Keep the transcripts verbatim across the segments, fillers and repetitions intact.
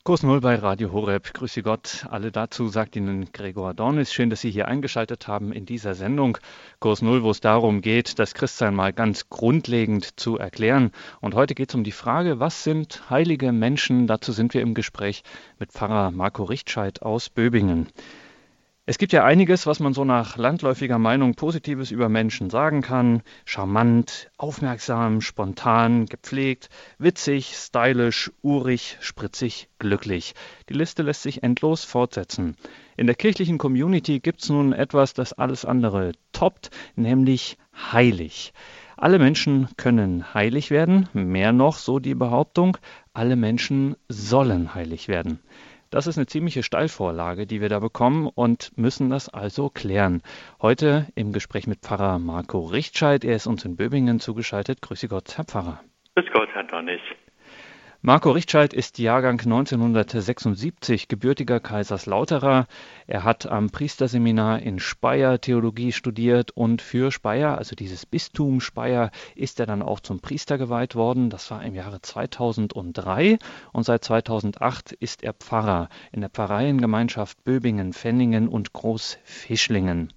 Kurs Null bei Radio Horeb. Grüße Gott. Alle dazu sagt Ihnen Gregor Dornis. Schön, dass Sie hier eingeschaltet haben in dieser Sendung Kurs Null, wo es darum geht, das Christsein mal ganz grundlegend zu erklären. Und heute geht es um die Frage, was sind heilige Menschen? Dazu sind wir im Gespräch mit Pfarrer Marco Richtscheid aus Böbingen. Es gibt ja einiges, was man so nach landläufiger Meinung Positives über Menschen sagen kann. Charmant, aufmerksam, spontan, gepflegt, witzig, stylisch, urig, spritzig, glücklich. Die Liste lässt sich endlos fortsetzen. In der kirchlichen Community gibt es nun etwas, das alles andere toppt, nämlich heilig. Alle Menschen können heilig werden, mehr noch, so die Behauptung, alle Menschen sollen heilig werden. Das ist eine ziemliche Steilvorlage, die wir da bekommen und müssen das also klären. Heute im Gespräch mit Pfarrer Marco Richtscheid. Er ist uns in Böbingen zugeschaltet. Grüße Gott, Herr Pfarrer. Grüß Gott, Herr Dornis. Marco Richtscheid ist Jahrgang neunzehnhundertsechsundsiebzig, gebürtiger Kaiserslauterer. Er hat am Priesterseminar in Speyer Theologie studiert und für Speyer, also dieses Bistum Speyer, ist er dann auch zum Priester geweiht worden. Das war im Jahre zweitausenddrei und seit zweitausendacht ist er Pfarrer in der Pfarreiengemeinschaft Böbingen, Fenningen und Großfischlingen.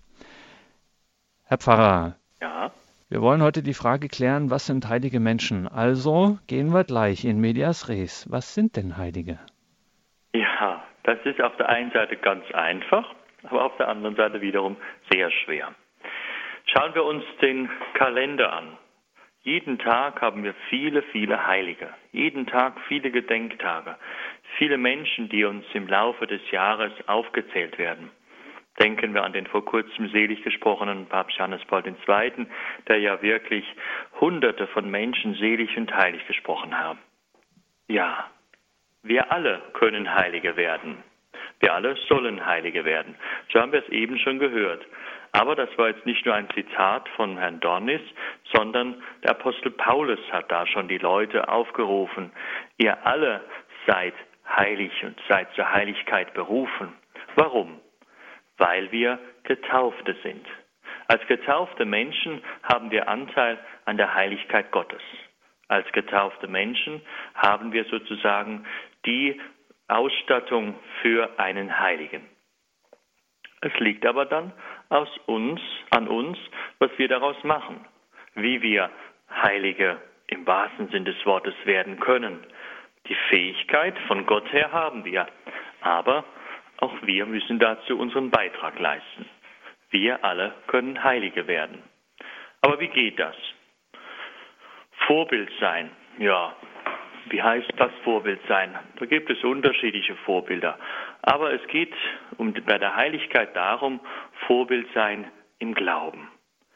Herr Pfarrer. Ja. Wir wollen heute die Frage klären, was sind heilige Menschen? Also gehen wir gleich in medias res. Was sind denn Heilige? Ja, das ist auf der einen Seite ganz einfach, aber auf der anderen Seite wiederum sehr schwer. Schauen wir uns den Kalender an. Jeden Tag haben wir viele, viele Heilige. Jeden Tag viele Gedenktage. Viele Menschen, die uns im Laufe des Jahres aufgezählt werden. Denken wir an den vor kurzem selig gesprochenen Papst Johannes Paul der Zweite., der ja wirklich Hunderte von Menschen selig und heilig gesprochen haben. Ja, wir alle können Heilige werden. Wir alle sollen Heilige werden. So haben wir es eben schon gehört. Aber das war jetzt nicht nur ein Zitat von Herrn Dornis, sondern der Apostel Paulus hat da schon die Leute aufgerufen. Ihr alle seid heilig und seid zur Heiligkeit berufen. Warum? Weil wir Getaufte sind. Als getaufte Menschen haben wir Anteil an der Heiligkeit Gottes. Als getaufte Menschen haben wir sozusagen die Ausstattung für einen Heiligen. Es liegt aber dann aus uns, an uns, was wir daraus machen, wie wir Heilige im wahrsten Sinn des Wortes werden können. Die Fähigkeit von Gott her haben wir, aber auch wir müssen dazu unseren Beitrag leisten. Wir alle können Heilige werden. Aber wie geht das? Vorbild sein. Ja, wie heißt das Vorbild sein? Da gibt es unterschiedliche Vorbilder. Aber es geht um, bei der Heiligkeit darum, Vorbild sein im Glauben.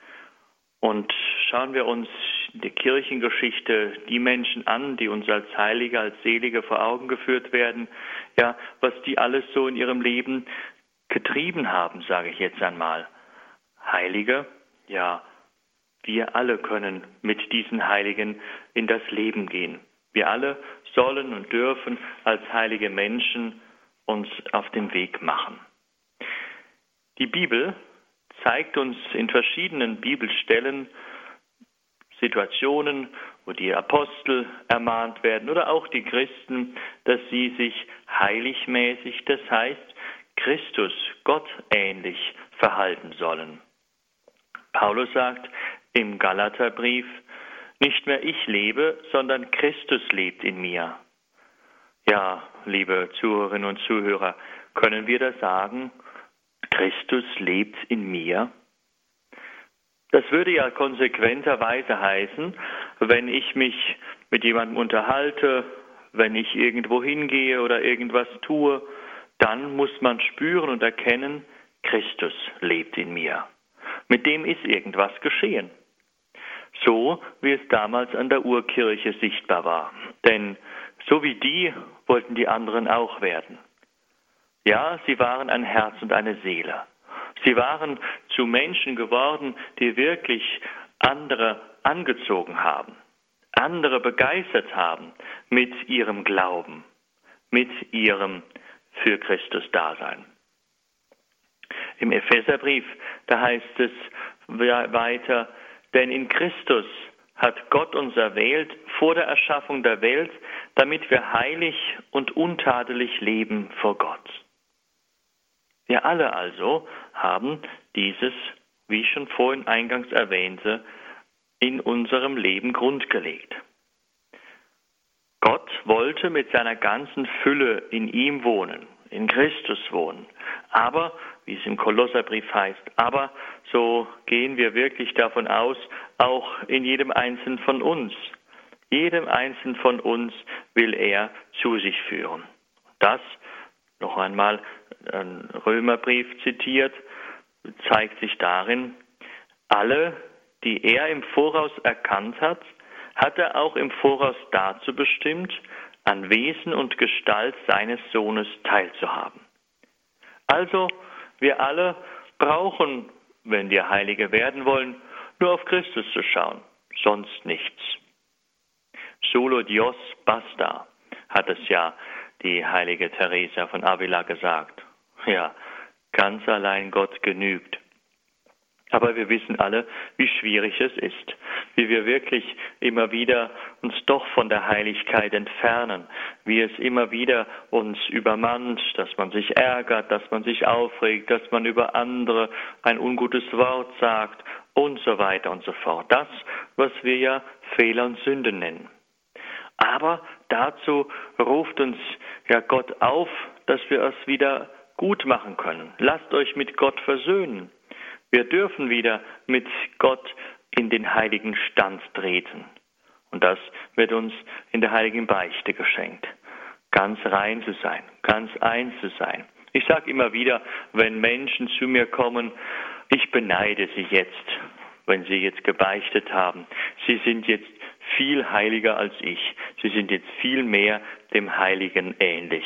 Und schauen wir uns in der Kirchengeschichte die Menschen an, die uns als Heilige, als Selige vor Augen geführt werden, ja, was die alles so in ihrem Leben getrieben haben, sage ich jetzt einmal. Heilige, ja, wir alle können mit diesen Heiligen in das Leben gehen. Wir alle sollen und dürfen als heilige Menschen uns auf den Weg machen. Die Bibel zeigt uns in verschiedenen Bibelstellen Situationen, wo die Apostel ermahnt werden oder auch die Christen, dass sie sich heiligmäßig, das heißt Christus, Gott ähnlich verhalten sollen. Paulus sagt im Galaterbrief, nicht mehr ich lebe, sondern Christus lebt in mir. Ja, liebe Zuhörerinnen und Zuhörer, können wir das sagen? Christus lebt in mir? Das würde ja konsequenterweise heißen, wenn ich mich mit jemandem unterhalte, wenn ich irgendwo hingehe oder irgendwas tue, dann muss man spüren und erkennen, Christus lebt in mir. Mit dem ist irgendwas geschehen. So wie es damals an der Urkirche sichtbar war. Denn so wie die wollten die anderen auch werden. Ja, sie waren ein Herz und eine Seele. Sie waren zu Menschen geworden, die wirklich andere angezogen haben, andere begeistert haben mit ihrem Glauben, mit ihrem für Christus Dasein. Im Epheserbrief, da heißt es weiter, denn in Christus hat Gott uns erwählt vor der Erschaffung der Welt, damit wir heilig und untadelig leben vor Gott. Wir alle also haben dieses, wie ich schon vorhin eingangs erwähnte, in unserem Leben grundgelegt. Gott wollte mit seiner ganzen Fülle in ihm wohnen, in Christus wohnen. Aber, wie es im Kolosserbrief heißt, aber so gehen wir wirklich davon aus, auch in jedem Einzelnen von uns. Jedem Einzelnen von uns will er zu sich führen. Das, noch einmal ein Römerbrief zitiert, zeigt sich darin, alle, die er im Voraus erkannt hat, hat er auch im Voraus dazu bestimmt, an Wesen und Gestalt seines Sohnes teilzuhaben. Also, wir alle brauchen, wenn wir Heilige werden wollen, nur auf Christus zu schauen, sonst nichts. Solo Dios basta, hat es ja die heilige Teresa von Avila gesagt. Ja, ganz allein Gott genügt. Aber wir wissen alle, wie schwierig es ist, wie wir wirklich immer wieder uns doch von der Heiligkeit entfernen, wie es immer wieder uns übermannt, dass man sich ärgert, dass man sich aufregt, dass man über andere ein ungutes Wort sagt und so weiter und so fort. Das, was wir ja Fehler und Sünden nennen. Aber dazu ruft uns ja Gott auf, dass wir es wieder gut machen können. Lasst euch mit Gott versöhnen. Wir dürfen wieder mit Gott in den heiligen Stand treten. Und das wird uns in der heiligen Beichte geschenkt. Ganz rein zu sein, ganz eins zu sein. Ich sage immer wieder, wenn Menschen zu mir kommen, ich beneide sie jetzt, wenn sie jetzt gebeichtet haben. Sie sind jetzt viel heiliger als ich. Sie sind jetzt viel mehr dem Heiligen ähnlich.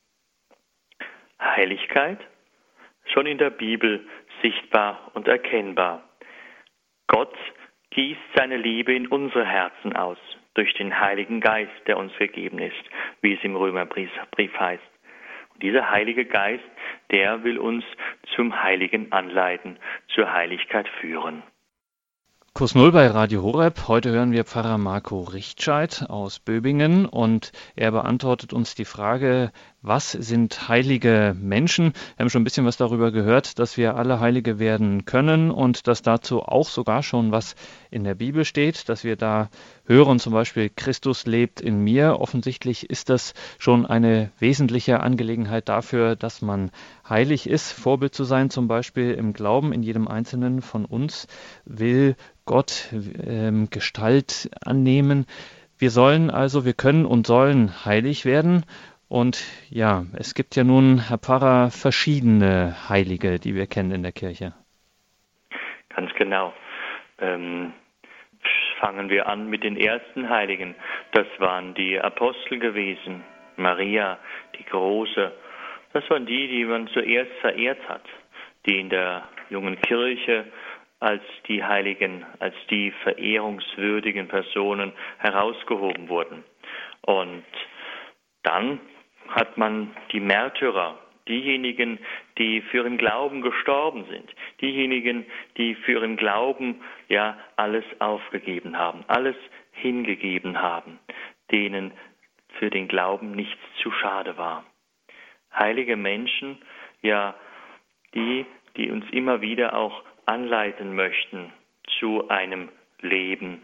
Heiligkeit? Schon in der Bibel sichtbar und erkennbar. Gott gießt seine Liebe in unsere Herzen aus, durch den Heiligen Geist, der uns gegeben ist, wie es im Römerbrief heißt. Und dieser Heilige Geist, der will uns zum Heiligen anleiten, zur Heiligkeit führen. Kurs Null bei Radio Horeb. Heute hören wir Pfarrer Marco Richtscheid aus Böbingen und er beantwortet uns die Frage, was sind heilige Menschen? Wir haben schon ein bisschen was darüber gehört, dass wir alle Heilige werden können und dass dazu auch sogar schon was in der Bibel steht, dass wir da hören, zum Beispiel Christus lebt in mir. Offensichtlich ist das schon eine wesentliche Angelegenheit dafür, dass man heilig ist, Vorbild zu sein, zum Beispiel im Glauben. In jedem Einzelnen von uns will Gott ähm, Gestalt annehmen. Wir sollen also, wir können und sollen heilig werden. Und ja, es gibt ja nun, Herr Pfarrer, verschiedene Heilige, die wir kennen in der Kirche. Ganz genau. Ähm, fangen wir an mit den ersten Heiligen. Das waren die Apostel gewesen. Maria, die Große. Das waren die, die man zuerst verehrt hat, die in der jungen Kirche als die Heiligen, als die verehrungswürdigen Personen herausgehoben wurden. Und dann hat man die Märtyrer, diejenigen, die für ihren Glauben gestorben sind, diejenigen, die für ihren Glauben ja alles aufgegeben haben, alles hingegeben haben, denen für den Glauben nichts zu schade war. Heilige Menschen, ja, die, die uns immer wieder auch anleiten möchten zu einem Leben.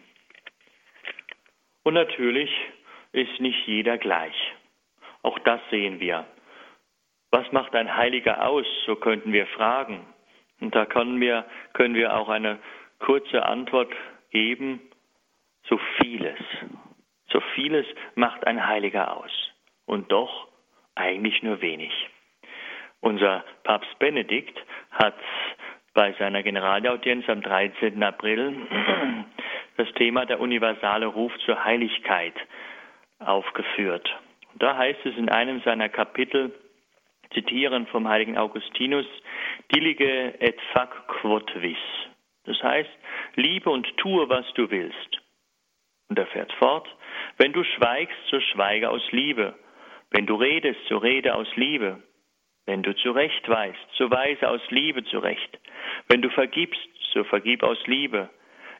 Und natürlich ist nicht jeder gleich. Auch das sehen wir. Was macht ein Heiliger aus? So könnten wir fragen. Und da können wir, können wir auch eine kurze Antwort geben. So vieles. So vieles macht ein Heiliger aus. Und doch eigentlich nur wenig. Unser Papst Benedikt hat bei seiner Generalaudienz am dreizehnten April das Thema der universale Ruf zur Heiligkeit aufgeführt. Und da heißt es in einem seiner Kapitel, zitieren vom heiligen Augustinus, dilige et fac quod vis. Das heißt, liebe und tue, was du willst. Und er fährt fort, wenn du schweigst, so schweige aus Liebe. Wenn du redest, so rede aus Liebe. Wenn du zurechtweist, so weise aus Liebe zurecht. Wenn du vergibst, so vergib aus Liebe.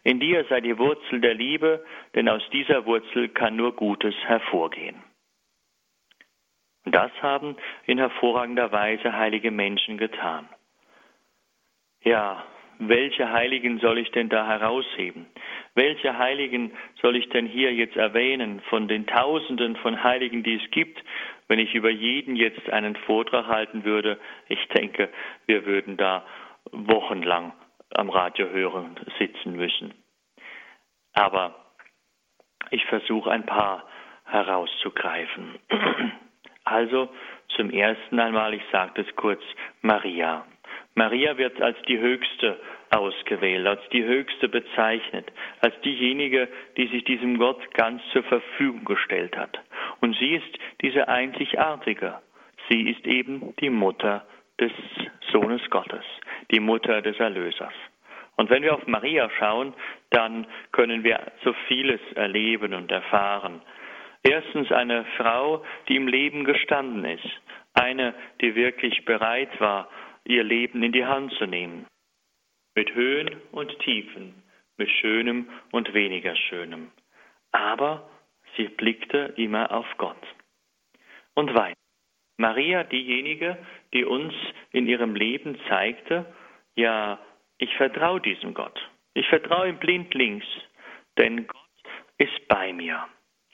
In dir sei die Wurzel der Liebe, denn aus dieser Wurzel kann nur Gutes hervorgehen. Und das haben in hervorragender Weise heilige Menschen getan. Ja, welche Heiligen soll ich denn da herausheben? Welche Heiligen soll ich denn hier jetzt erwähnen von den Tausenden von Heiligen, die es gibt? Wenn ich über jeden jetzt einen Vortrag halten würde, ich denke, wir würden da wochenlang am Radio hören sitzen müssen. Aber ich versuche ein paar herauszugreifen. Also zum ersten einmal, ich sage das kurz, Maria. Maria wird als die Höchste ausgewählt, als die Höchste bezeichnet, als diejenige, die sich diesem Gott ganz zur Verfügung gestellt hat. Und sie ist diese Einzigartige. Sie ist eben die Mutter des Sohnes Gottes, die Mutter des Erlösers. Und wenn wir auf Maria schauen, dann können wir so vieles erleben und erfahren. Erstens eine Frau, die im Leben gestanden ist. Eine, die wirklich bereit war, ihr Leben in die Hand zu nehmen. Mit Höhen und Tiefen, mit Schönem und weniger Schönem. Aber sie blickte immer auf Gott. Und weiter. Maria, diejenige, die uns in ihrem Leben zeigte, ja, ich vertraue diesem Gott. Ich vertraue ihm blindlings, denn Gott ist bei mir.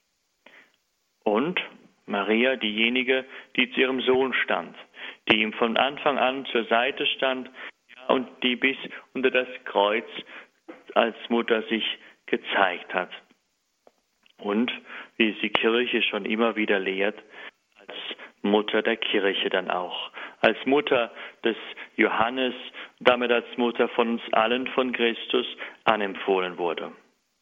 Und Maria, diejenige, die zu ihrem Sohn stand, die ihm von Anfang an zur Seite stand und die bis unter das Kreuz als Mutter sich gezeigt hat. Und, wie es die Kirche schon immer wieder lehrt, als Mutter der Kirche dann auch, als Mutter des Johannes, damit als Mutter von uns allen von Christus anempfohlen wurde.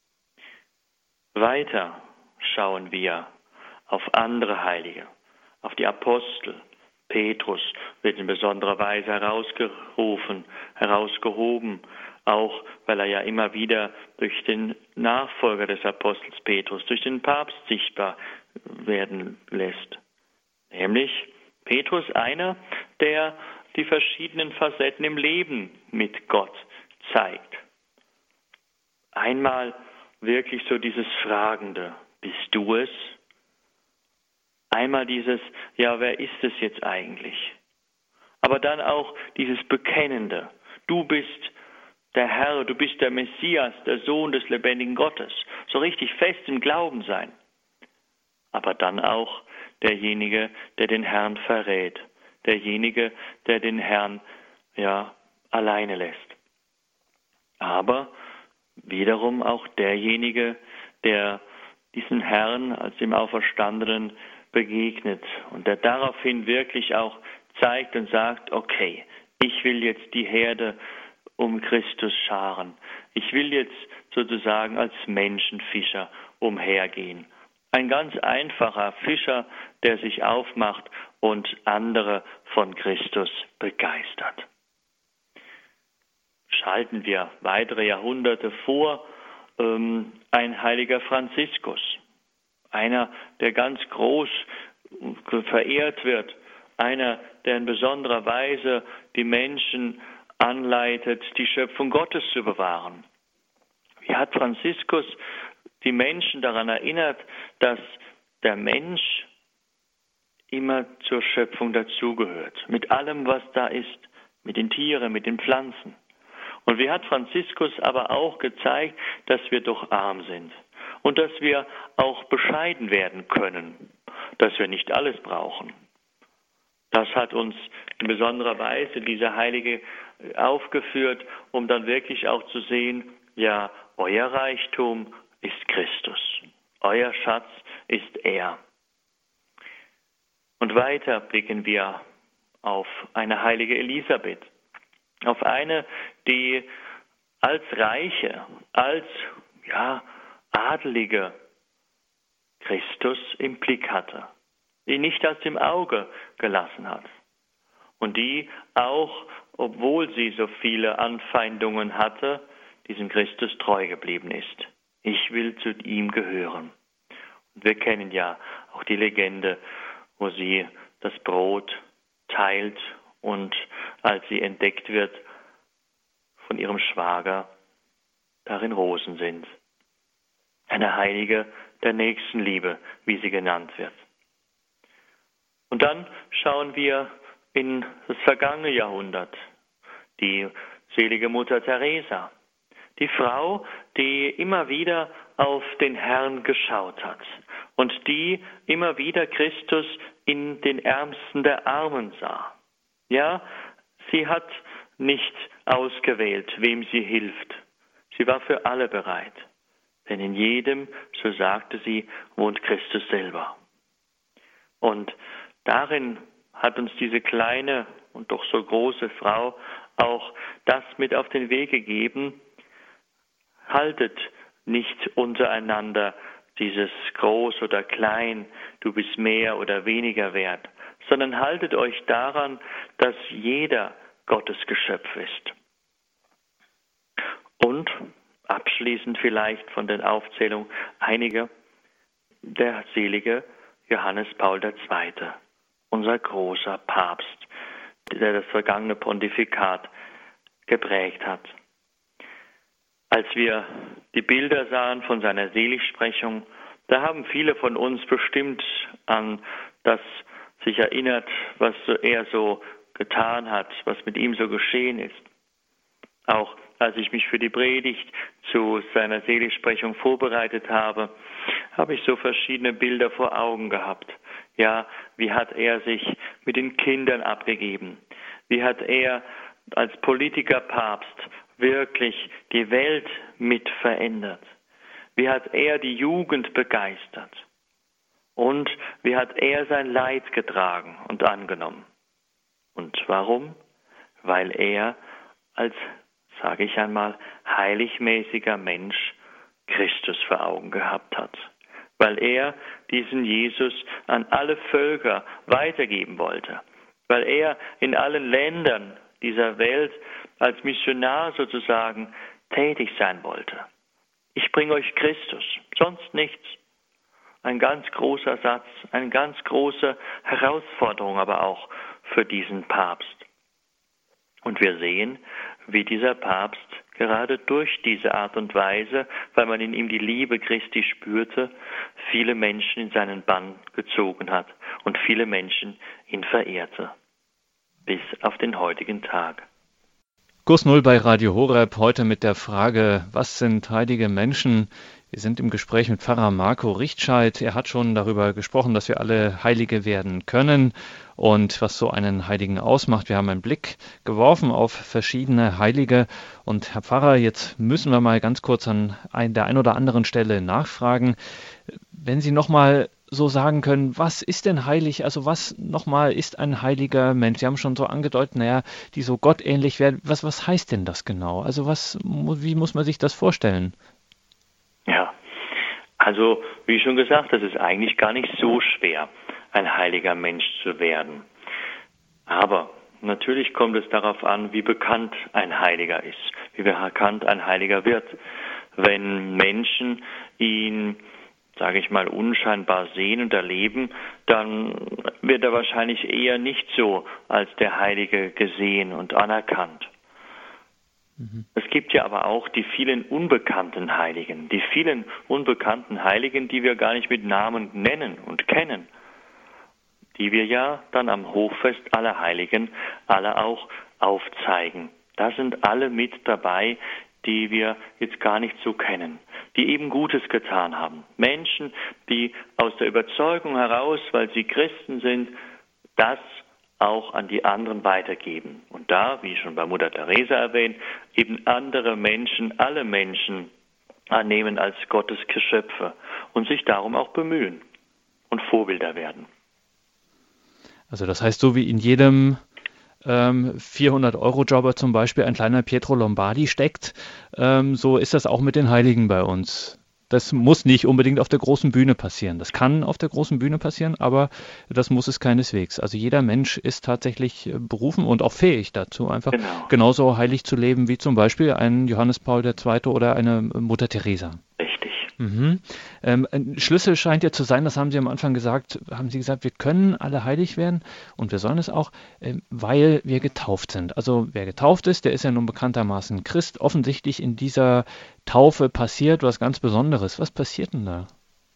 Weiter schauen wir auf andere Heilige, auf die Apostel. Petrus wird in besonderer Weise herausgerufen, herausgehoben, auch weil er ja immer wieder durch den Nachfolger des Apostels Petrus, durch den Papst sichtbar werden lässt. Nämlich Petrus, einer, der die verschiedenen Facetten im Leben mit Gott zeigt. Einmal wirklich so dieses Fragende, bist du es? Einmal dieses, ja, wer ist es jetzt eigentlich? Aber dann auch dieses Bekennende, du bist der Herr, du bist der Messias, der Sohn des lebendigen Gottes. So richtig fest im Glauben sein. Aber dann auch derjenige, der den Herrn verrät. Derjenige, der den Herrn, ja, alleine lässt. Aber wiederum auch derjenige, der diesen Herrn als dem Auferstandenen begegnet und der daraufhin wirklich auch zeigt und sagt, okay, ich will jetzt die Herde um Christus scharen. Ich will jetzt sozusagen als Menschenfischer umhergehen. Ein ganz einfacher Fischer, der sich aufmacht und andere von Christus begeistert. Schalten wir weitere Jahrhunderte vor, ähm, ein heiliger Franziskus. Einer, der ganz groß verehrt wird. Einer, der in besonderer Weise die Menschen anleitet, die Schöpfung Gottes zu bewahren. Wie hat Franziskus die Menschen daran erinnert, dass der Mensch immer zur Schöpfung dazugehört. Mit allem, was da ist. Mit den Tieren, mit den Pflanzen. Und wie hat Franziskus aber auch gezeigt, dass wir doch arm sind. Und dass wir auch bescheiden werden können, dass wir nicht alles brauchen. Das hat uns in besonderer Weise dieser Heilige aufgeführt, um dann wirklich auch zu sehen, ja, euer Reichtum ist Christus, euer Schatz ist er. Und weiter blicken wir auf eine heilige Elisabeth, auf eine, die als Reiche, als, ja, Adelige Christus im Blick hatte, die nicht aus dem Auge gelassen hat und die auch, obwohl sie so viele Anfeindungen hatte, diesem Christus treu geblieben ist. Ich will zu ihm gehören. Und wir kennen ja auch die Legende, wo sie das Brot teilt und als sie entdeckt wird von ihrem Schwager, darin Rosen sind. Eine Heilige der Nächstenliebe, wie sie genannt wird. Und dann schauen wir in das vergangene Jahrhundert. Die selige Mutter Teresa. Die Frau, die immer wieder auf den Herrn geschaut hat und die immer wieder Christus in den Ärmsten der Armen sah. Ja, sie hat nicht ausgewählt, wem sie hilft. Sie war für alle bereit. Denn in jedem, so sagte sie, wohnt Christus selber. Und darin hat uns diese kleine und doch so große Frau auch das mit auf den Weg gegeben: Haltet nicht untereinander dieses groß oder klein, du bist mehr oder weniger wert, sondern haltet euch daran, dass jeder Gottes Geschöpf ist. Und abschließend vielleicht von den Aufzählungen einige, der selige Johannes Paul der Zweite, unser großer Papst, der das vergangene Pontifikat geprägt hat. Als wir die Bilder sahen von seiner Seligsprechung, da haben viele von uns bestimmt an das sich erinnert, was er so getan hat, was mit ihm so geschehen ist. Auch als ich mich für die Predigt zu seiner Seligsprechung vorbereitet habe, habe ich so verschiedene Bilder vor Augen gehabt. Ja, wie hat er sich mit den Kindern abgegeben? Wie hat er als Politiker Papst wirklich die Welt mit verändert? Wie hat er die Jugend begeistert? Und wie hat er sein Leid getragen und angenommen? Und warum? Weil er als, sage ich einmal, heiligmäßiger Mensch Christus vor Augen gehabt hat. Weil er diesen Jesus an alle Völker weitergeben wollte. Weil er in allen Ländern dieser Welt als Missionar sozusagen tätig sein wollte. Ich bringe euch Christus, sonst nichts. Ein ganz großer Satz, eine ganz große Herausforderung aber auch für diesen Papst. Und wir sehen, wie dieser Papst gerade durch diese Art und Weise, weil man in ihm die Liebe Christi spürte, viele Menschen in seinen Bann gezogen hat und viele Menschen ihn verehrte. Bis auf den heutigen Tag. Kurs Null bei Radio Horeb, heute mit der Frage, was sind heilige Menschen? Wir sind im Gespräch mit Pfarrer Marco Richtscheid. Er hat schon darüber gesprochen, dass wir alle Heilige werden können und was so einen Heiligen ausmacht. Wir haben einen Blick geworfen auf verschiedene Heilige. Und Herr Pfarrer, jetzt müssen wir mal ganz kurz an der einen oder anderen Stelle nachfragen. Wenn Sie nochmal so sagen können, was ist denn heilig? Also was nochmal ist ein heiliger Mensch? Sie haben schon so angedeutet, naja, die so gottähnlich werden. Was, was heißt denn das genau? Also was, wie muss man sich das vorstellen? Ja, also wie schon gesagt, das ist eigentlich gar nicht so schwer, ein heiliger Mensch zu werden. Aber natürlich kommt es darauf an, wie bekannt ein Heiliger ist, wie bekannt ein Heiliger wird. Wenn Menschen ihn, sage ich mal, unscheinbar sehen und erleben, dann wird er wahrscheinlich eher nicht so als der Heilige gesehen und anerkannt. Es gibt ja aber auch die vielen unbekannten Heiligen, die vielen unbekannten Heiligen, die wir gar nicht mit Namen nennen und kennen, die wir ja dann am Hochfest aller Heiligen alle auch aufzeigen. Da sind alle mit dabei, die wir jetzt gar nicht so kennen, die eben Gutes getan haben. Menschen, die aus der Überzeugung heraus, weil sie Christen sind, das auch an die anderen weitergeben. Und da, wie schon bei Mutter Teresa erwähnt, eben andere Menschen, alle Menschen annehmen als Gottes Geschöpfe und sich darum auch bemühen und Vorbilder werden. Also das heißt, so wie in jedem ähm, vierhundert-Euro-Jobber zum Beispiel ein kleiner Pietro Lombardi steckt, ähm, so ist das auch mit den Heiligen bei uns. Das muss nicht unbedingt auf der großen Bühne passieren. Das kann auf der großen Bühne passieren, aber das muss es keineswegs. Also jeder Mensch ist tatsächlich berufen und auch fähig dazu, einfach genau. genauso heilig zu leben wie zum Beispiel ein Johannes Paul der Zweite oder eine Mutter Teresa. Richtig. Mhm. Ähm, ein Schlüssel scheint ja zu sein, das haben Sie am Anfang gesagt, haben Sie gesagt, wir können alle heilig werden und wir sollen es auch, ähm, weil wir getauft sind. Also wer getauft ist, der ist ja nun bekanntermaßen Christ. Offensichtlich in dieser Taufe passiert was ganz Besonderes. Was passiert denn da?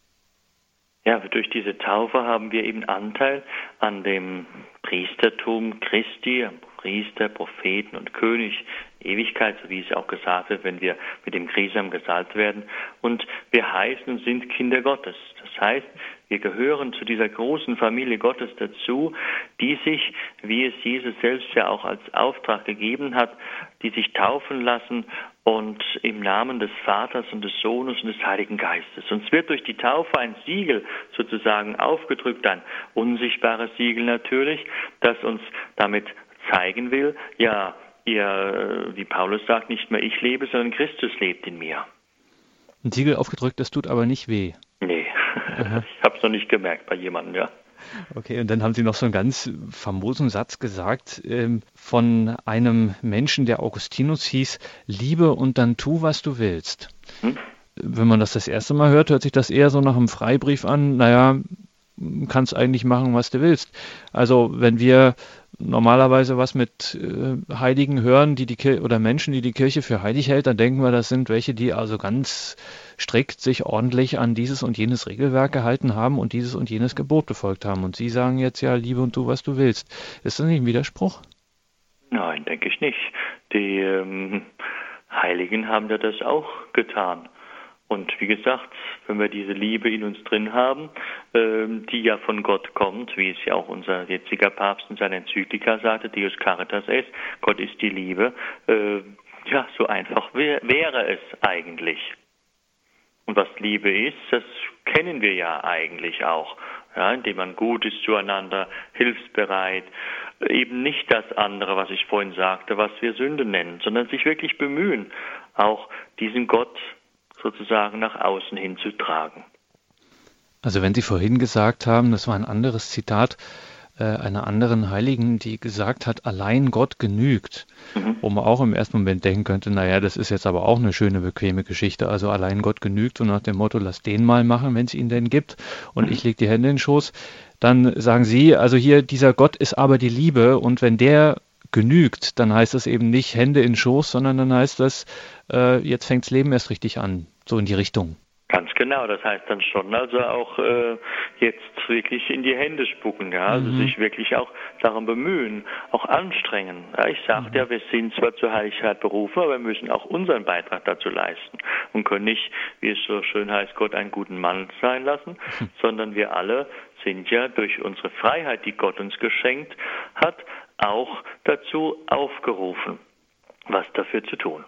Ja, durch diese Taufe haben wir eben Anteil an dem Priestertum Christi, Priester, Propheten und König, Ewigkeit, so wie es auch gesagt wird, wenn wir mit dem Grisam gesalbt werden. Und wir heißen und sind Kinder Gottes. Das heißt, wir gehören zu dieser großen Familie Gottes dazu, die sich, wie es Jesus selbst ja auch als Auftrag gegeben hat, die sich taufen lassen und im Namen des Vaters und des Sohnes und des Heiligen Geistes. Uns wird durch die Taufe ein Siegel sozusagen aufgedrückt, ein unsichtbares Siegel natürlich, das uns damit zeigen will, ja, ihr, wie Paulus sagt, nicht mehr ich lebe, sondern Christus lebt in mir. Ein Siegel aufgedrückt, das tut aber nicht weh. Nee, Aha. Ich habe es noch nicht gemerkt bei jemandem, ja. Okay, und dann haben Sie noch so einen ganz famosen Satz gesagt ähm, von einem Menschen, der Augustinus hieß, liebe und dann tu, was du willst. Hm? Wenn man das das erste Mal hört, hört sich das eher so nach einem Freibrief an, naja, kannst eigentlich machen, was du willst. Also wenn wir normalerweise was mit äh, Heiligen hören, die die Kir- oder Menschen, die die Kirche für heilig hält, dann denken wir, das sind welche, die also ganz strikt sich ordentlich an dieses und jenes Regelwerk gehalten haben und dieses und jenes Gebot befolgt haben. Und Sie sagen jetzt ja, liebe und tu, was du willst. Ist das nicht ein Widerspruch? Nein, denke ich nicht. Die ähm, Heiligen haben ja das auch getan. Und wie gesagt, wenn wir diese Liebe in uns drin haben, ähm, die ja von Gott kommt, wie es ja auch unser jetziger Papst in seiner Enzyklika sagte, Deus Caritas est, Gott ist die Liebe, äh, ja, so einfach wär, wäre es eigentlich. Und was Liebe ist, das kennen wir ja eigentlich auch, ja, indem man gut ist zueinander, hilfsbereit, eben nicht das andere, was ich vorhin sagte, was wir Sünde nennen, sondern sich wirklich bemühen, auch diesen Gott sozusagen nach außen hin zu tragen. Also wenn Sie vorhin gesagt haben, das war ein anderes Zitat äh, einer anderen Heiligen, die gesagt hat, allein Gott genügt, mhm. wo man auch im ersten Moment denken könnte, naja, das ist jetzt aber auch eine schöne, bequeme Geschichte, also allein Gott genügt, so nach dem Motto, lass den mal machen, wenn es ihn denn gibt und mhm. ich lege die Hände in den Schoß, dann sagen Sie, also hier, dieser Gott ist aber die Liebe und wenn der genügt, dann heißt das eben nicht Hände in den Schoß, sondern dann heißt das, äh, jetzt fängt das Leben erst richtig an. So in die Richtung. Ganz genau, das heißt dann schon, also auch äh, jetzt wirklich in die Hände spucken, ja, also mhm. sich wirklich auch darum bemühen, auch anstrengen. Ja, ich sagte mhm. ja, wir sind zwar zur Heiligkeit berufen, aber wir müssen auch unseren Beitrag dazu leisten und können nicht, wie es so schön heißt, Gott einen guten Mann sein lassen, mhm. sondern wir alle sind ja durch unsere Freiheit, die Gott uns geschenkt hat, auch dazu aufgerufen, was dafür zu tun.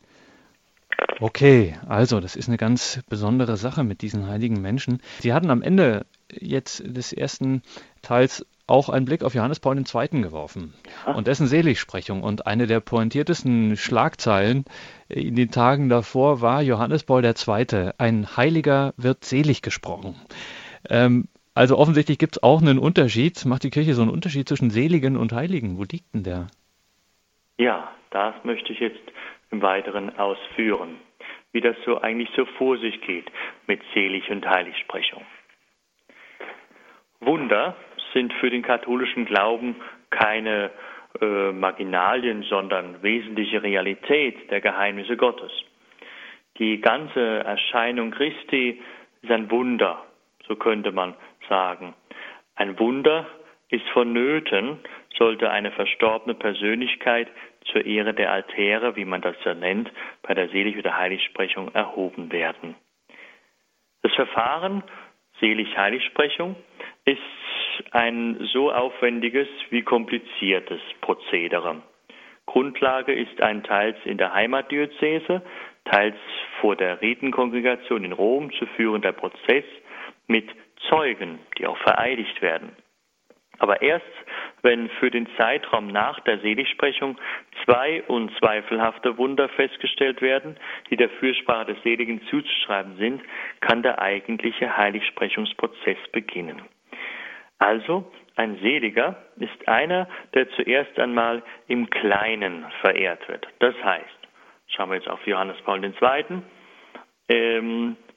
Okay, also das ist eine ganz besondere Sache mit diesen heiligen Menschen. Sie hatten am Ende jetzt des ersten Teils auch einen Blick auf Johannes Paul der Zweite geworfen ja. und dessen Seligsprechung. Und eine der pointiertesten Schlagzeilen in den Tagen davor war Johannes Paul der Zweite. Ein Heiliger wird selig gesprochen. Ähm, also offensichtlich gibt es auch einen Unterschied. Macht die Kirche so einen Unterschied zwischen Seligen und Heiligen? Wo liegt denn der? Ja, das möchte ich jetzt im Weiteren ausführen, wie das so eigentlich so vor sich geht mit Selig- und Heiligsprechung. Wunder sind für den katholischen Glauben keine äh, Marginalien, sondern wesentliche Realität der Geheimnisse Gottes. Die ganze Erscheinung Christi ist ein Wunder, so könnte man sagen. Ein Wunder ist vonnöten, sollte eine verstorbene Persönlichkeit zur Ehre der Altäre, wie man das ja nennt, bei der Selig- oder Heiligsprechung erhoben werden. Das Verfahren Selig-Heiligsprechung ist ein so aufwendiges wie kompliziertes Prozedere. Grundlage ist ein teils in der Heimatdiözese, teils vor der Ritenkongregation in Rom zu führender Prozess mit Zeugen, die auch vereidigt werden. Aber erst, wenn für den Zeitraum nach der Seligsprechung zwei unzweifelhafte Wunder festgestellt werden, die der Fürsprache des Seligen zuzuschreiben sind, kann der eigentliche Heiligsprechungsprozess beginnen. Also, ein Seliger ist einer, der zuerst einmal im Kleinen verehrt wird. Das heißt, schauen wir jetzt auf Johannes Paul der Zweite., ähm,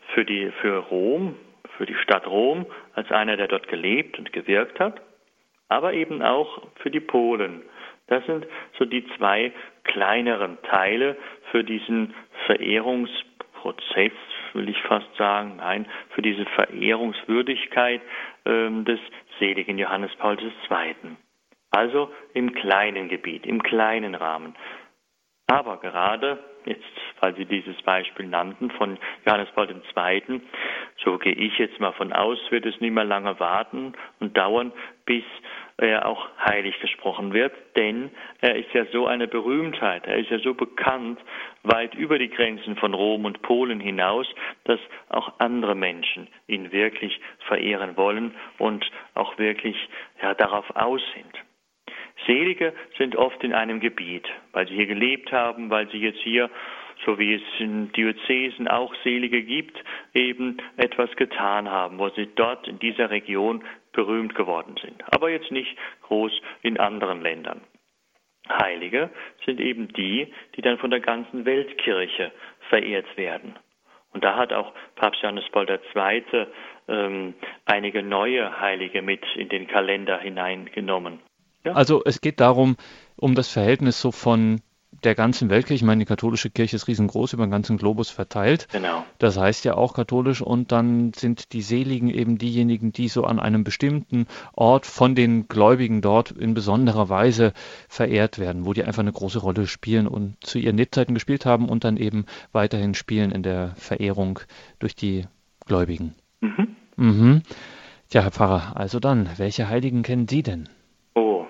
für die, für Rom, für die Stadt Rom, als einer, der dort gelebt und gewirkt hat, aber eben auch für die Polen. Das sind so die zwei kleineren Teile für diesen Verehrungsprozess, will ich fast sagen, nein, für diese Verehrungswürdigkeit ähm, des seligen Johannes Paul der Zweite. Also im kleinen Gebiet, im kleinen Rahmen. Aber gerade jetzt, weil Sie dieses Beispiel nannten von Johannes Paul der Zweite, so gehe ich jetzt mal von aus, wird es nicht mehr lange warten und dauern, bis er auch heilig gesprochen wird, denn er ist ja so eine Berühmtheit, er ist ja so bekannt, weit über die Grenzen von Rom und Polen hinaus, dass auch andere Menschen ihn wirklich verehren wollen und auch wirklich ja, darauf aus sind. Selige sind oft in einem Gebiet, weil sie hier gelebt haben, weil sie jetzt hier, so wie es in Diözesen auch Selige gibt, eben etwas getan haben, wo sie dort in dieser Region berühmt geworden sind. Aber jetzt nicht groß in anderen Ländern. Heilige sind eben die, die dann von der ganzen Weltkirche verehrt werden. Und da hat auch Papst Johannes Paul der Zweite ähm, einige neue Heilige mit in den Kalender hineingenommen. Ja. Also es geht darum, um das Verhältnis so von der ganzen Weltkirche. Ich meine, die katholische Kirche ist riesengroß, über den ganzen Globus verteilt. Genau. Das heißt ja auch katholisch. Und dann sind die Seligen eben diejenigen, die so an einem bestimmten Ort von den Gläubigen dort in besonderer Weise verehrt werden, wo die einfach eine große Rolle spielen und zu ihren Lebzeiten gespielt haben und dann eben weiterhin spielen in der Verehrung durch die Gläubigen. Mhm. Mhm. Tja, Herr Pfarrer, also dann, welche Heiligen kennen Sie denn? Oh,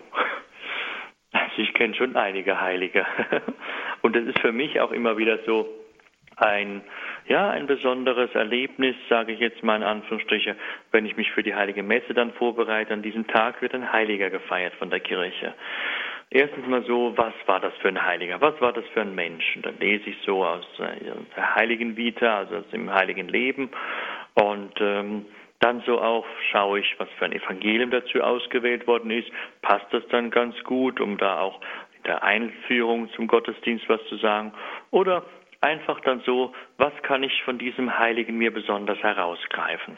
also ich kenne schon einige Heilige. Und das ist für mich auch immer wieder so ein, ja, ein besonderes Erlebnis, sage ich jetzt mal in Anführungsstriche, wenn ich mich für die Heilige Messe dann vorbereite. An diesem Tag wird ein Heiliger gefeiert von der Kirche. Erstens mal so, was war das für ein Heiliger? Was war das für ein Mensch? Und dann lese ich so aus der Heiligen Vita, also aus dem Heiligen Leben. Und ähm, dann so auch schaue ich, was für ein Evangelium dazu ausgewählt worden ist. Passt das dann ganz gut, um da auch in der Einführung zum Gottesdienst was zu sagen? Oder einfach dann so, was kann ich von diesem Heiligen mir besonders herausgreifen?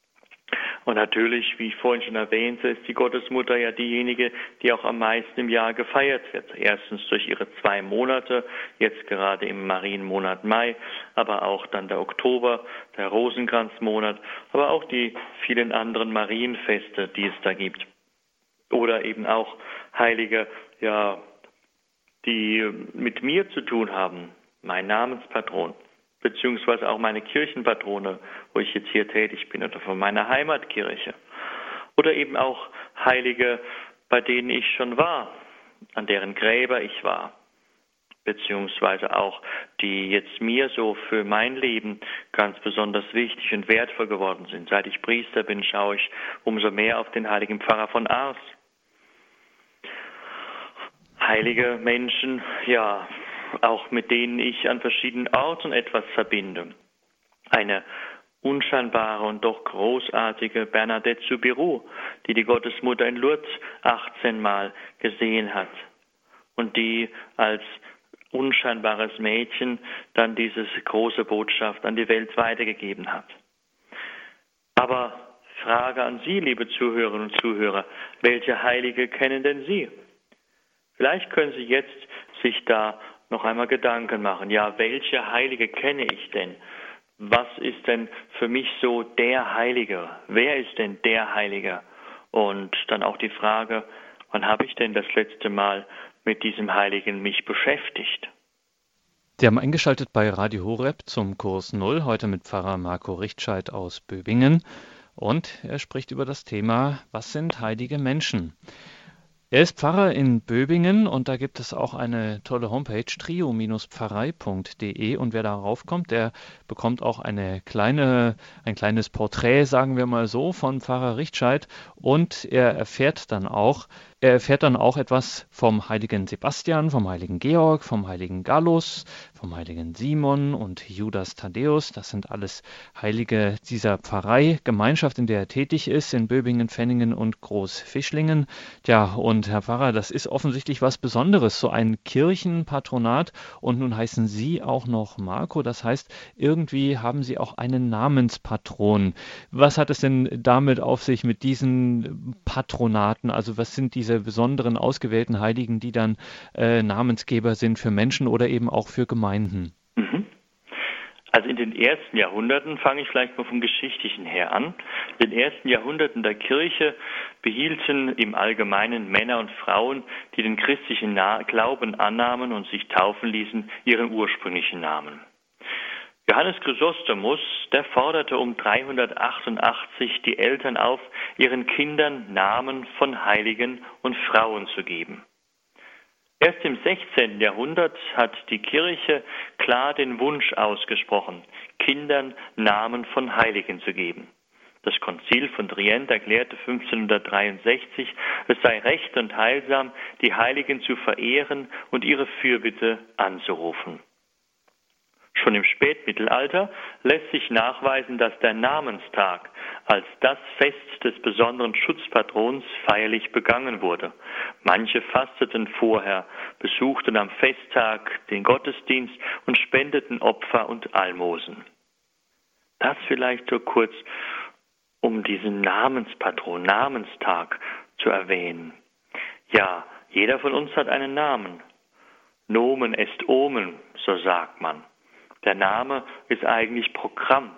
Und natürlich, wie ich vorhin schon erwähnte, ist die Gottesmutter ja diejenige, die auch am meisten im Jahr gefeiert wird. Erstens durch ihre zwei Monate, jetzt gerade im Marienmonat Mai, aber auch dann der Oktober, der Rosenkranzmonat, aber auch die vielen anderen Marienfeste, die es da gibt. Oder eben auch Heilige, ja, die mit mir zu tun haben, mein Namenspatron, beziehungsweise auch meine Kirchenpatrone, wo ich jetzt hier tätig bin, oder von meiner Heimatkirche. Oder eben auch Heilige, bei denen ich schon war, an deren Gräber ich war, beziehungsweise auch die jetzt mir so für mein Leben ganz besonders wichtig und wertvoll geworden sind. Seit ich Priester bin, schaue ich umso mehr auf den heiligen Pfarrer von Ars. Heilige Menschen, ja, auch mit denen ich an verschiedenen Orten etwas verbinde. Eine unscheinbare und doch großartige Bernadette Soubirous, die die Gottesmutter in Lourdes achtzehn Mal gesehen hat und die als unscheinbares Mädchen dann diese große Botschaft an die Welt weitergegeben hat. Aber Frage an Sie, liebe Zuhörerinnen und Zuhörer, welche Heilige kennen denn Sie? Vielleicht können Sie jetzt sich da noch einmal Gedanken machen. Ja, welche Heilige kenne ich denn? Was ist denn für mich so der Heilige? Wer ist denn der Heilige? Und dann auch die Frage, wann habe ich denn das letzte Mal mit diesem Heiligen mich beschäftigt? Sie haben eingeschaltet bei Radio Horeb zum Kurs Null, heute mit Pfarrer Marco Richtscheid aus Böbingen. Und er spricht über das Thema, was sind heilige Menschen? Er ist Pfarrer in Böbingen und da gibt es auch eine tolle Homepage, trio Pfarrei punkt de, und wer darauf kommt, der bekommt auch eine kleine, ein kleines Porträt, sagen wir mal so, von Pfarrer Richtscheid, und er erfährt dann auch, Er erfährt dann auch etwas vom heiligen Sebastian, vom heiligen Georg, vom heiligen Gallus, vom heiligen Simon und Judas Thaddäus. Das sind alles Heilige dieser Pfarrei, Gemeinschaft, in der er tätig ist, in Böbingen, Fenningen und Großfischlingen. Tja, und Herr Pfarrer, das ist offensichtlich was Besonderes, so ein Kirchenpatronat. Und nun heißen Sie auch noch Marco. Das heißt, irgendwie haben Sie auch einen Namenspatron. Was hat es denn damit auf sich mit diesen Patronaten? Also was sind diese besonderen ausgewählten Heiligen, die dann äh, Namensgeber sind für Menschen oder eben auch für Gemeinden? Mhm. Also in den ersten Jahrhunderten, fange ich vielleicht mal vom Geschichtlichen her an, in den ersten Jahrhunderten der Kirche behielten im Allgemeinen Männer und Frauen, die den christlichen Na- Glauben annahmen und sich taufen ließen, ihren ursprünglichen Namen. Johannes Chrysostomus, der forderte um dreihundertachtundachtzig die Eltern auf, ihren Kindern Namen von Heiligen und Frauen zu geben. Erst im sechzehnten Jahrhundert hat die Kirche klar den Wunsch ausgesprochen, Kindern Namen von Heiligen zu geben. Das Konzil von Trient erklärte fünfzehnhundertdreiundsechzig, es sei recht und heilsam, die Heiligen zu verehren und ihre Fürbitte anzurufen. Schon im Spätmittelalter lässt sich nachweisen, dass der Namenstag als das Fest des besonderen Schutzpatrons feierlich begangen wurde. Manche fasteten vorher, besuchten am Festtag den Gottesdienst und spendeten Opfer und Almosen. Das vielleicht so kurz, um diesen Namenspatron, Namenstag zu erwähnen. Ja, jeder von uns hat einen Namen. Nomen est Omen, so sagt man. Der Name ist eigentlich Programm.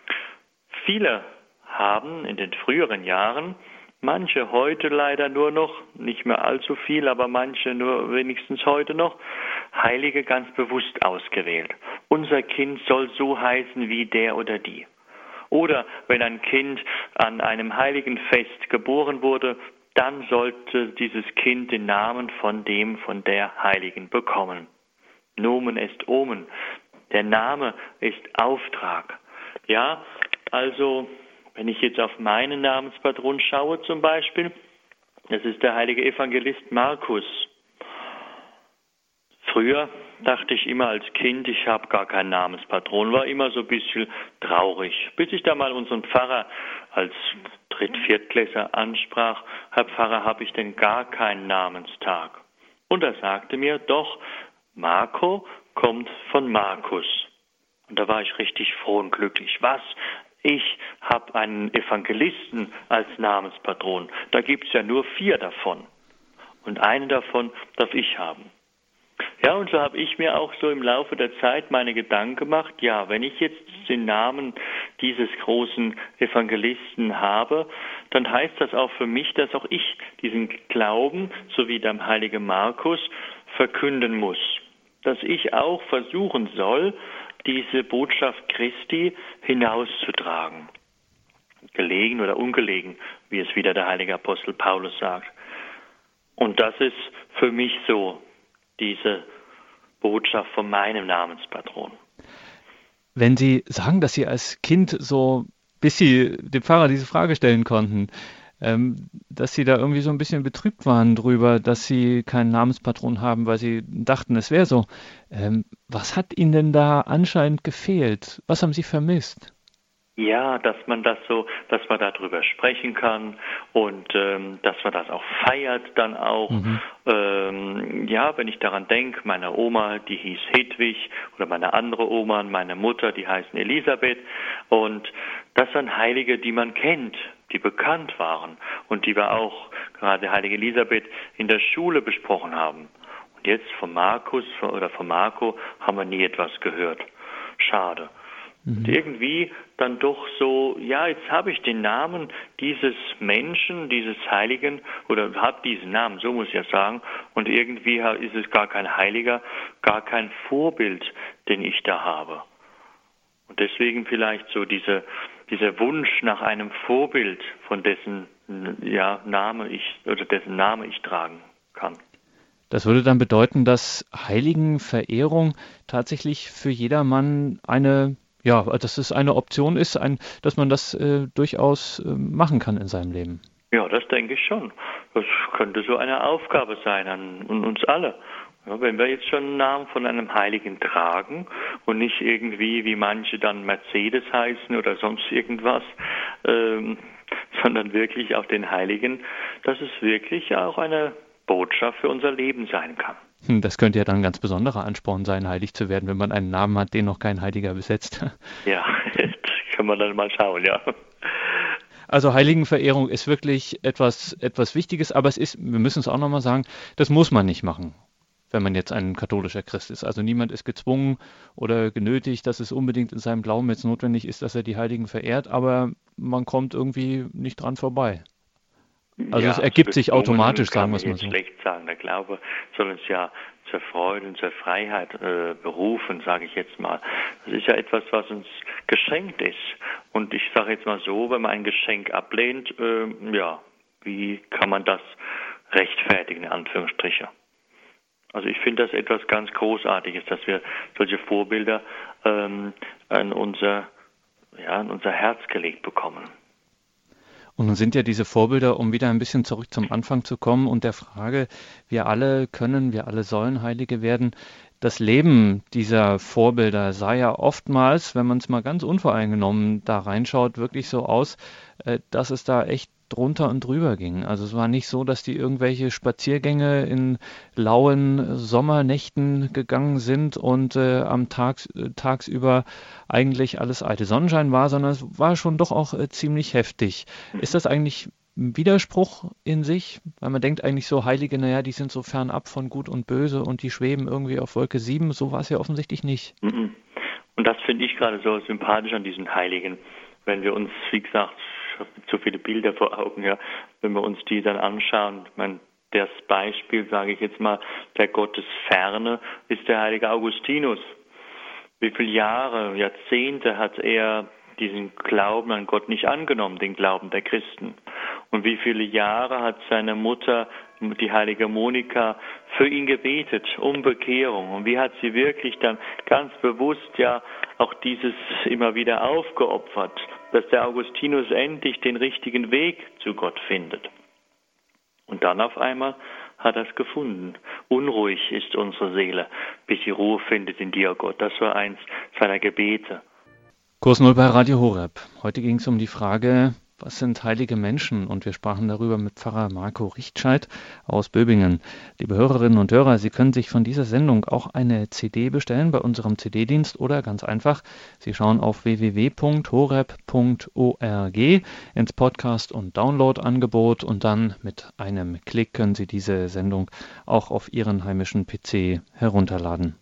Viele haben in den früheren Jahren, manche heute leider nur noch, nicht mehr allzu viel, aber manche nur wenigstens heute noch, Heilige ganz bewusst ausgewählt. Unser Kind soll so heißen wie der oder die. Oder wenn ein Kind an einem heiligen Fest geboren wurde, dann sollte dieses Kind den Namen von dem, von der Heiligen bekommen. Nomen est Omen. Der Name ist Auftrag. Ja, also wenn ich jetzt auf meinen Namenspatron schaue zum Beispiel, das ist der heilige Evangelist Markus. Früher dachte ich immer als Kind, ich habe gar keinen Namenspatron, war immer so ein bisschen traurig, bis ich da mal unseren Pfarrer als Dritt-, Viertklässler ansprach, Herr Pfarrer, habe ich denn gar keinen Namenstag? Und er sagte mir, doch, Marco kommt von Markus. Und da war ich richtig froh und glücklich. Was? Ich habe einen Evangelisten als Namenspatron. Da gibt es ja nur vier davon. Und einen davon darf ich haben. Ja, und so habe ich mir auch so im Laufe der Zeit meine Gedanken gemacht, ja, wenn ich jetzt den Namen dieses großen Evangelisten habe, dann heißt das auch für mich, dass auch ich diesen Glauben, so wie der heilige Markus, verkünden muss. Dass ich auch versuchen soll, diese Botschaft Christi hinauszutragen. Gelegen oder ungelegen, wie es wieder der heilige Apostel Paulus sagt. Und das ist für mich so diese Botschaft von meinem Namenspatron. Wenn Sie sagen, dass Sie als Kind so, bis Sie dem Pfarrer diese Frage stellen konnten, ähm, dass Sie da irgendwie so ein bisschen betrübt waren drüber, dass Sie keinen Namenspatron haben, weil Sie dachten, es wäre so. Ähm, was hat Ihnen denn da anscheinend gefehlt? Was haben Sie vermisst? Ja, dass man das so, dass man darüber sprechen kann und ähm, dass man das auch feiert dann auch. Mhm. Ähm, ja, wenn ich daran denke, meine Oma, die hieß Hedwig oder meine andere Oma und meine Mutter, die heißen Elisabeth und das sind Heilige, die man kennt, die bekannt waren und die wir auch, gerade heilige Elisabeth, in der Schule besprochen haben. Und jetzt von Markus oder von Marco haben wir nie etwas gehört. Schade. Und irgendwie dann doch so, ja, jetzt habe ich den Namen dieses Menschen, dieses Heiligen, oder habe diesen Namen, so muss ich ja sagen, und irgendwie ist es gar kein Heiliger, gar kein Vorbild, den ich da habe. Und deswegen vielleicht so diese, dieser Wunsch nach einem Vorbild, von dessen ja, Name ich, oder dessen Name ich tragen kann. Das würde dann bedeuten, dass Heiligenverehrung tatsächlich für jedermann eine Ja, dass es eine Option ist, ein, dass man das äh, durchaus äh, machen kann in seinem Leben. Ja, das denke ich schon. Das könnte so eine Aufgabe sein an uns alle. Ja, wenn wir jetzt schon einen Namen von einem Heiligen tragen und nicht irgendwie, wie manche dann Mercedes heißen oder sonst irgendwas, ähm, sondern wirklich auf den Heiligen, dass es wirklich auch eine Botschaft für unser Leben sein kann. Das könnte ja dann ein ganz besonderer Ansporn sein, heilig zu werden, wenn man einen Namen hat, den noch kein Heiliger besetzt. Ja, das kann man dann mal schauen, ja. Also Heiligenverehrung ist wirklich etwas, etwas Wichtiges, aber es ist, wir müssen es auch nochmal sagen, das muss man nicht machen, wenn man jetzt ein katholischer Christ ist. Also niemand ist gezwungen oder genötigt, dass es unbedingt in seinem Glauben jetzt notwendig ist, dass er die Heiligen verehrt, aber man kommt irgendwie nicht dran vorbei. Also ja, es ergibt sich automatisch, sagen wir es mal so. Kann man jetzt schlecht sagen. Der Glaube soll uns ja zur Freude und zur Freiheit äh, berufen, sage ich jetzt mal. Das ist ja etwas, was uns geschenkt ist. Und ich sage jetzt mal so, wenn man ein Geschenk ablehnt, äh, ja, wie kann man das rechtfertigen, in Anführungsstriche? Also ich finde das etwas ganz Großartiges, dass wir solche Vorbilder ähm, an unser, ja, an unser Herz gelegt bekommen. Und nun sind ja diese Vorbilder, um wieder ein bisschen zurück zum Anfang zu kommen und der Frage, wir alle können, wir alle sollen Heilige werden. Das Leben dieser Vorbilder sah ja oftmals, wenn man es mal ganz unvoreingenommen da reinschaut, wirklich so aus, dass es da echt drunter und drüber ging. Also es war nicht so, dass die irgendwelche Spaziergänge in lauen Sommernächten gegangen sind und äh, am Tag, äh, tagsüber eigentlich alles alte Sonnenschein war, sondern es war schon doch auch äh, ziemlich heftig. Ist das eigentlich ein Widerspruch in sich? Weil man denkt eigentlich so, Heilige, naja, die sind so fernab von Gut und Böse und die schweben irgendwie auf Wolke sieben. So war es ja offensichtlich nicht. Und das finde ich gerade so sympathisch an diesen Heiligen. Wenn wir uns, wie gesagt, ich habe zu viele Bilder vor Augen, ja, wenn wir uns die dann anschauen, ich meine, das Beispiel, sage ich jetzt mal, der Gottesferne ist der heilige Augustinus. Wie viele Jahre, Jahrzehnte hat er diesen Glauben an Gott nicht angenommen, den Glauben der Christen? Und wie viele Jahre hat seine Mutter, die heilige Monika, für ihn gebetet, um Bekehrung? Und wie hat sie wirklich dann ganz bewusst ja auch dieses immer wieder aufgeopfert, dass der Augustinus endlich den richtigen Weg zu Gott findet? Und dann auf einmal hat er es gefunden. Unruhig ist unsere Seele, bis sie Ruhe findet in dir, Gott. Das war eins seiner Gebete. Kurs null bei Radio Horeb. Heute ging es um die Frage, was sind heilige Menschen? Und wir sprachen darüber mit Pfarrer Marco Richtscheid aus Böbingen. Liebe Hörerinnen und Hörer, Sie können sich von dieser Sendung auch eine C D bestellen bei unserem C D-Dienst oder ganz einfach, Sie schauen auf w w w punkt horeb punkt org ins Podcast- und Download-Angebot und dann mit einem Klick können Sie diese Sendung auch auf Ihren heimischen P C herunterladen.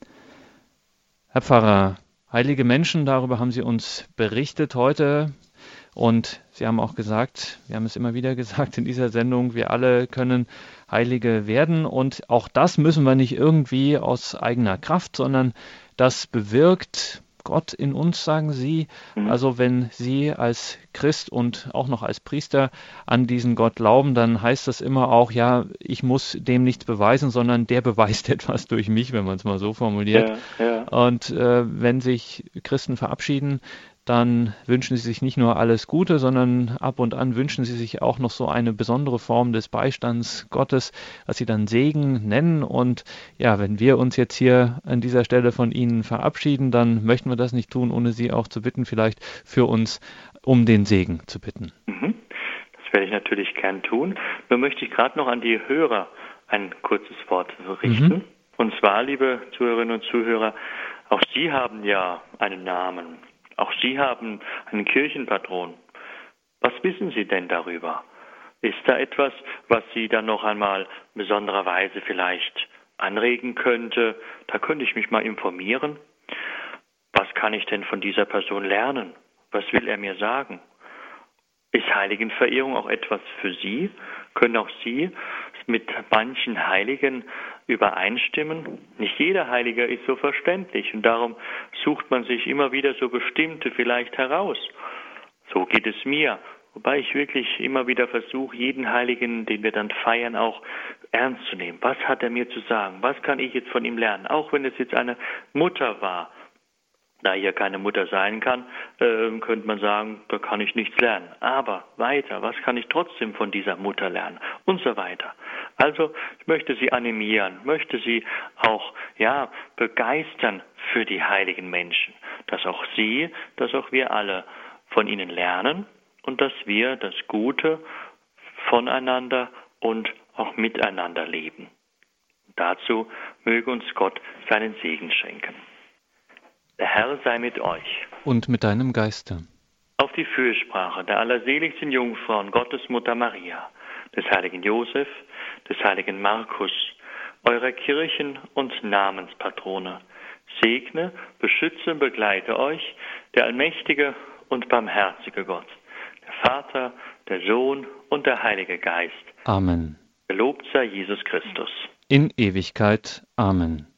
Herr Pfarrer, heilige Menschen, darüber haben Sie uns berichtet heute. Und Sie haben auch gesagt, wir haben es immer wieder gesagt in dieser Sendung, wir alle können Heilige werden. Und auch das müssen wir nicht irgendwie aus eigener Kraft, sondern das bewirkt Gott in uns, sagen Sie. Also wenn Sie als Christ und auch noch als Priester an diesen Gott glauben, dann heißt das immer auch, ja, ich muss dem nichts beweisen, sondern der beweist etwas durch mich, wenn man es mal so formuliert. Ja, ja. Und äh, wenn sich Christen verabschieden, dann wünschen sie sich nicht nur alles Gute, sondern ab und an wünschen sie sich auch noch so eine besondere Form des Beistands Gottes, was sie dann Segen nennen. Und ja, wenn wir uns jetzt hier an dieser Stelle von Ihnen verabschieden, dann möchten wir das nicht tun, ohne Sie auch zu bitten, vielleicht für uns um den Segen zu bitten. Mhm. Das werde ich natürlich gern tun. Nur möchte ich gerade noch an die Hörer ein kurzes Wort richten. Mhm. Und zwar, liebe Zuhörerinnen und Zuhörer, auch Sie haben ja einen Namen. Auch Sie haben einen Kirchenpatron. Was wissen Sie denn darüber? Ist da etwas, was Sie dann noch einmal in besonderer Weise vielleicht anregen könnte? Da könnte ich mich mal informieren. Was kann ich denn von dieser Person lernen? Was will er mir sagen? Ist Heiligenverehrung auch etwas für Sie? Können auch Sie mit manchen Heiligen übereinstimmen? Nicht jeder Heilige ist so verständlich und darum sucht man sich immer wieder so bestimmte vielleicht heraus. So geht es mir, wobei ich wirklich immer wieder versuche, jeden Heiligen, den wir dann feiern, auch ernst zu nehmen. Was hat er mir zu sagen? Was kann ich jetzt von ihm lernen? Auch wenn es jetzt eine Mutter war, Da hier keine Mutter sein kann, äh, könnte man sagen, da kann ich nichts lernen. Aber weiter, was kann ich trotzdem von dieser Mutter lernen? Und so weiter. Also ich möchte Sie animieren, möchte Sie auch ja, begeistern für die heiligen Menschen. Dass auch Sie, dass auch wir alle von ihnen lernen und dass wir das Gute voneinander und auch miteinander leben. Dazu möge uns Gott seinen Segen schenken. Der Herr sei mit euch. Und mit deinem Geiste. Auf die Fürsprache der allerseligsten Jungfrau und Gottesmutter Maria, des heiligen Josef, des heiligen Markus, eurer Kirchen- und Namenspatrone, segne, beschütze, begleite euch der allmächtige und barmherzige Gott, der Vater, der Sohn und der Heilige Geist. Amen. Gelobt sei Jesus Christus. In Ewigkeit. Amen.